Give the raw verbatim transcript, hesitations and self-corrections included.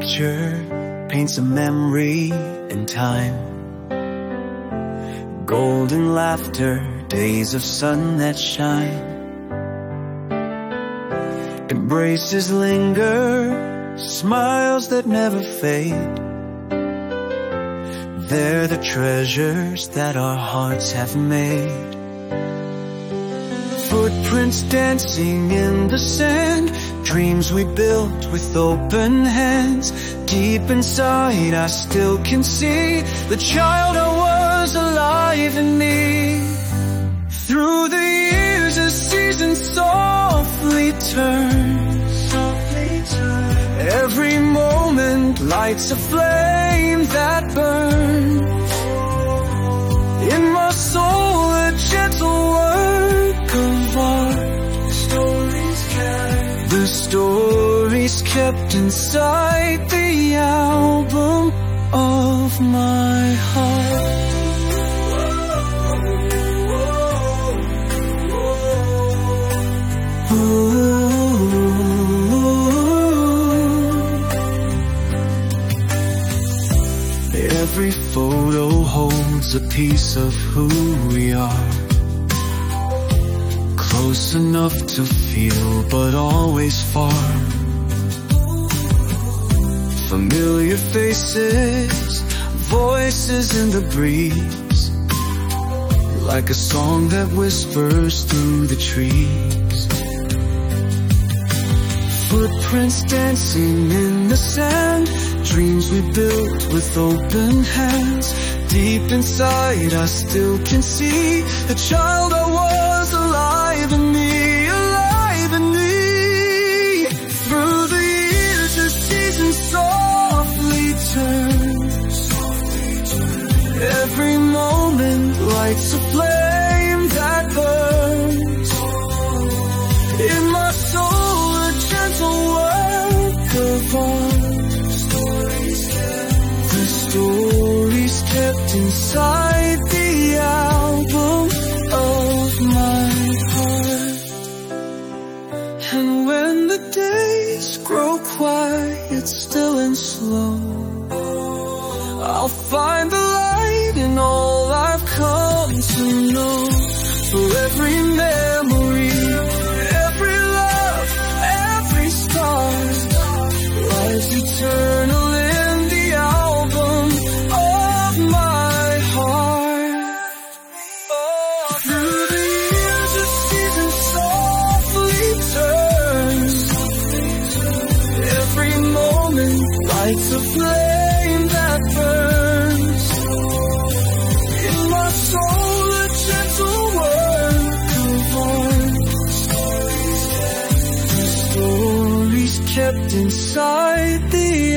picture paints a memory in time. Golden laughter, days of sun that shine. Embraces linger, smiles that never fade. They're the treasures that our hearts have made. Footprints dancing in the sand, dreams we built with open hands. Deep inside I still can see the child I was alive in me. Through the years a season softly turns. Every moment lights a flame that burns. In my soul a gentle work of art. Stories kept, the stories kept inside the album of my heart. Every photo holds a piece of who we are. Close enough to feel, but always far. Familiar faces, voices in the breeze, like a song that whispers through the trees. Footprints dancing in the sand, dreams we built with open hands. Deep inside I still can see the child I was alive in me, alive in me. Through the years the season softly turns. Every moment lights a flame that burns. In my soul a gentle work of art. Stories kept inside the album of my heart. And when the days grow quiet, still and slow, I'll find the light in all I've come to know. For every memory, every love, every star lies eternal in the album of my heart. Oh, through the years a season softly turns. Every moment lights a flame that burns. In my soul a gentle work of art. The stories kept inside the